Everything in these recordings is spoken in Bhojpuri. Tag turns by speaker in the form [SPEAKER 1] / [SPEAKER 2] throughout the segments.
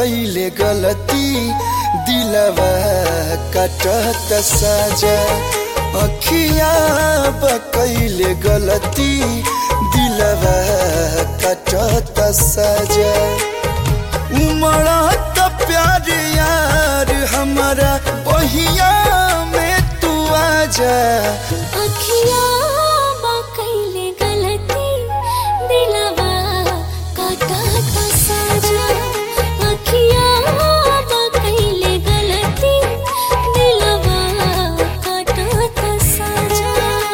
[SPEAKER 1] कैले गलती दिलवा काटत साजा अखिया कैले गलती दिलवा काटत साजा उमड़त प्यार यार हमारा बहिया में तू आजा
[SPEAKER 2] अखिया कैले गलती दिलवा काटत साजा अखिया कैले गलती दिलवा काटत साजा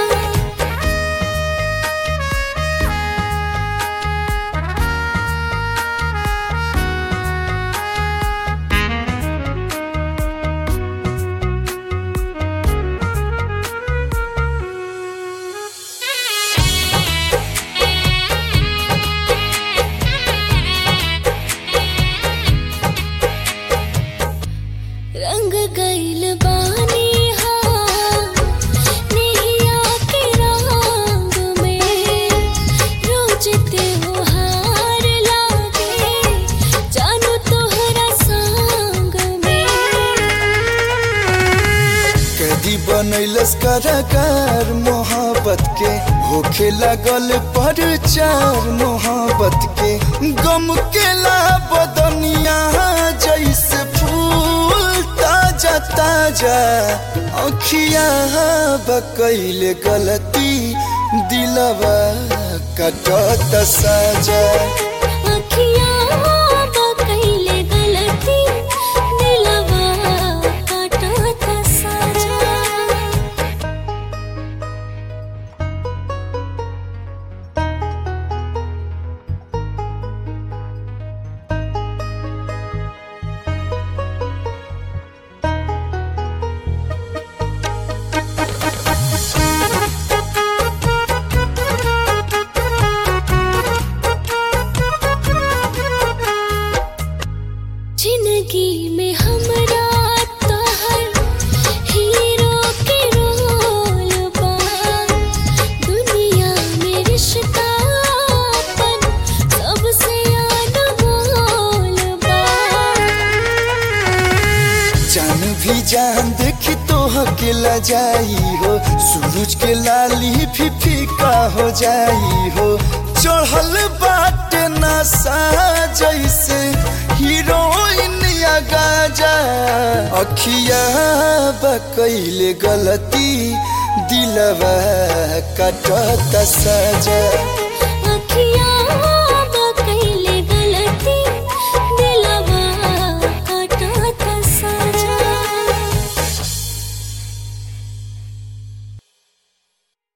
[SPEAKER 2] रंग गइल बानी हाँ नेहिया के रंग में रोज त्योहार लागे जानू तोहरा संग में
[SPEAKER 1] कैदी बनैलस कारागार मोहब्बत के होखे लागल परचार मोहब्बत के गम केला बदनिया जैसे फूल ताजा ताजा अखिया कैले गलती दिलवा काटत साजा
[SPEAKER 2] अखिया कैले गलती दिलवा काटत साजा जिंदगी में हमरा तोहर हीरो के रोल बा दुनिया में रिश्ता अपन सबसे अनमोल बा
[SPEAKER 1] जान भी जान देखी तो हकेला जाई हो सूरज के लाली भी फीका हो जाई हो चढ़ल बाटे नशा जैसे हीरोइन या गाजा अखिया कैले गलती दिलवा काटत साजा।